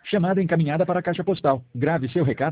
Chamada encaminhada para a caixa postal. Grave seu recado.